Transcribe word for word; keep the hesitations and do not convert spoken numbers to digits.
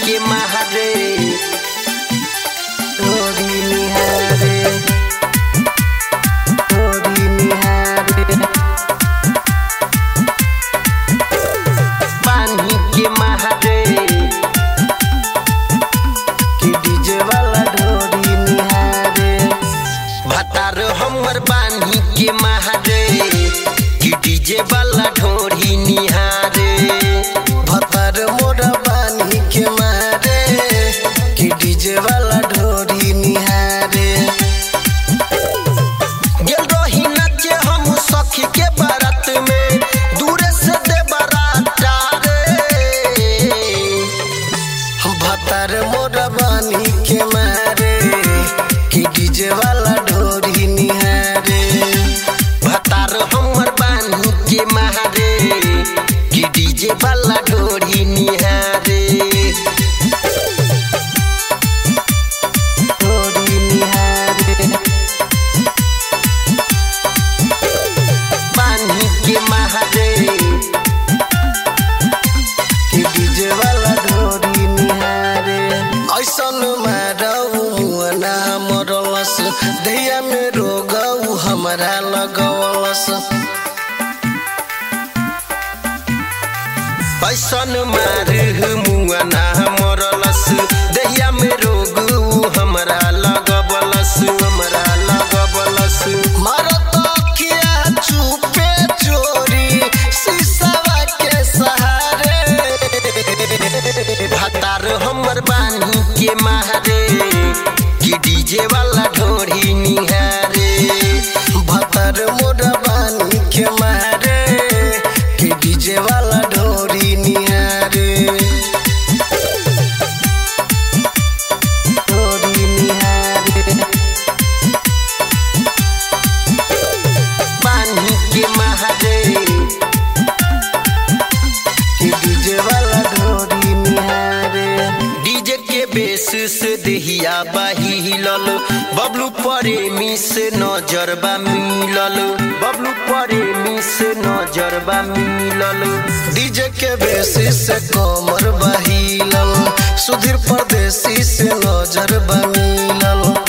के महारे ढोरी निहारे ढोरी निहारे पानी के महारे कि डीजे वाला ढोरी निहारे भतार हमर पानी के महारे कि डीजे वाला ढोरी निहारे भतार मोरा पानी के मारे कि डीजे वाला ढोरी निहारे गेल रही नाचे हम सखी के बारात में दूरे से दे बारात रे भतार मोरा पानी के मारे कि डीजे वाला ढोरी निहारे भतार हमर पानी के मारे कि डीजे वाला ढोरी निहारे ढोरी निहारे पानी के मारे कि डीजे वाला ढोरी निहारे ऐसन मारऊ ना मरलस दैया में रोगऊ हमरा लगवलस ऐसन मार मुआ ना मरलस दैया में रोग हमरा लगवलस हमरा लगवलस मारत किया चुपे चोरी शीशवा के सहारे भतार हमर बानी के मारे कि डीजे वाला ढोरी निहारे भतार मोरा बानी के मारे कि डीजे वाला ढोरी निहारे ढोरी निहारे पानी के मारे कि डीजे वाला ढोरी निहारे डीजे के बेस से देहिया बाहिलल बबलू प्रेमी से नजरबा मिलल बबलू प्रेमी से नजरबा मिलल डीजे के बेस से कमर बाहिलल सुधीर परदेसी से नजरबा मिलल।